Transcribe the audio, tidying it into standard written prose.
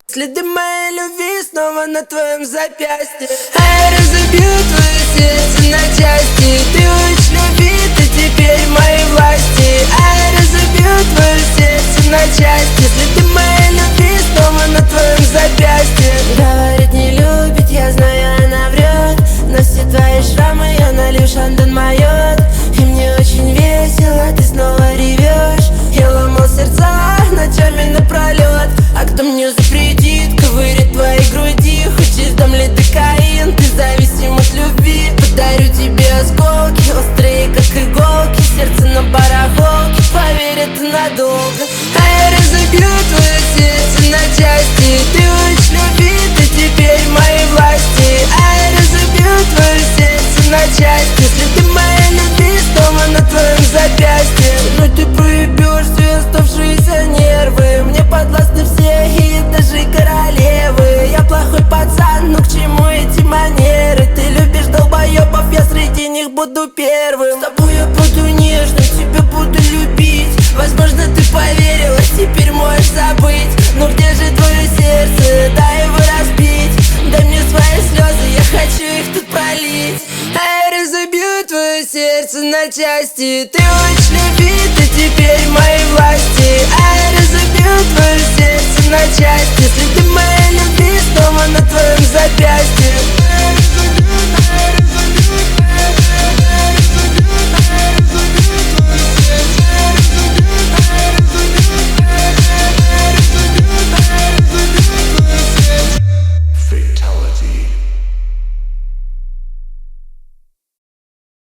Следы моей любви снова на твоем запястье. А я разобью твое сердце на части. Ты очень любит, и теперь в моей власти. А я разобью твое сердце на части. Следы моей любви снова на твоем запястье. Говорит, не любит, я знаю, она врет. Но все твои шрамы я налью шандон майот. И мне очень весело, ты снова ревешь. Я ломал сердца ночами напролет. А кто мне запретит ковырять твои груди? Хочешь дам лидокаин, ты зависим от любви. Подарю тебе осколки, острые как иголки. Сердце на барахолке, поверь, это надолго. А я разобью твое сердце на части. Ты очень любит, и теперь в моей власти. А я разобью твое сердце на части. Следы моей любви снова на твоем запястье. Но ты проебешь все оставшиеся нервы. Мне подвластны все и даже королевы. Я плохой пацан, ну к чему эти манеры? Ты любишь долбоебов, я среди них буду первым. С тобой я буду нежным, тебя буду любить. Возможно, ты поверила, теперь можешь забыть. Но где же твое сердце? Дай его разбить. Дай мне свои слезы, я хочу их тут пролить. А я разобью твое сердце на части.